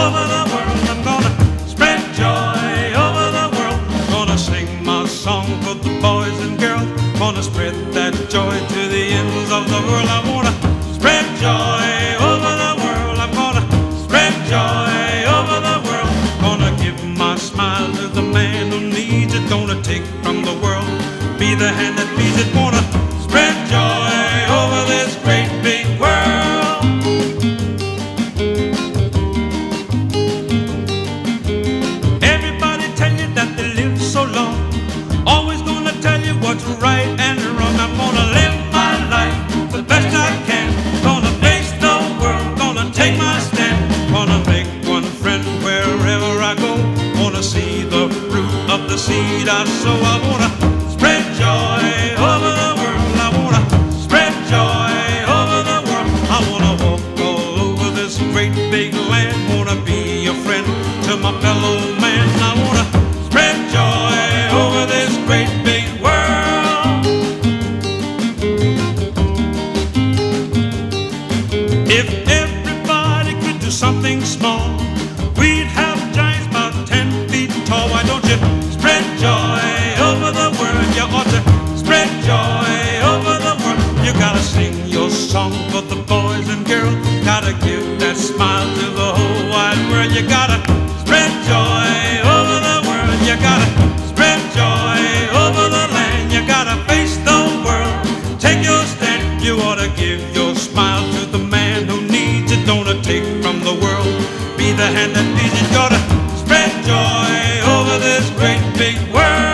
over the world. I'm gonna spread joy over the world. Gonna sing my song for the boys and girls. Gonna spread that joy to the ends of the world. I wanna spread joy over the world. I'm gonna spread joy over the world. Gonna give my smile to the man who needs it. Gonna take from the world, be the hand that feeds it. Gonna spread joy over this great big world. Everybody tell you that they live so long, always gonna tell you what's right and wrong. I'm gonna live my life the best I can. Gonna face the world, gonna take my stand. Gonna make one friend wherever I go. Wanna see the fruit of the seed I sow. I wanna spread joy over the world. I wanna spread joy over the world. I wanna walk all over this great big land. Wanna be a friend to my fellow man. I wanna spread joy over this great big world. If everybody could do something small, we'd have giants about 10 feet tall. Why don't you spread joy over the world? You ought to spread joy over the world. You gotta sing your song for the boys and girls. Gotta give that smile to the whole wide world. You gotta spread joy over the world. You gotta spread joy over the land. You gotta face the world, take your stand. You ought to give your smile to the man who needs it. Don't take from the world, be the hand that feeds it. Gotta spread joy over this great big world.